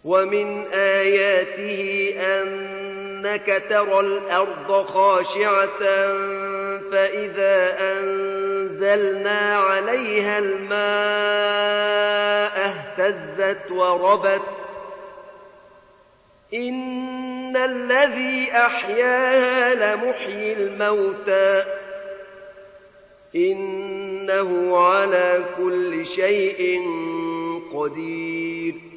ومن آياته أنك ترى الأرض خاشعة فإذا أنزلنا عليها الماء اهتزت وربت إن الذي أحياها لمحيي الموتى إنه على كل شيء قدير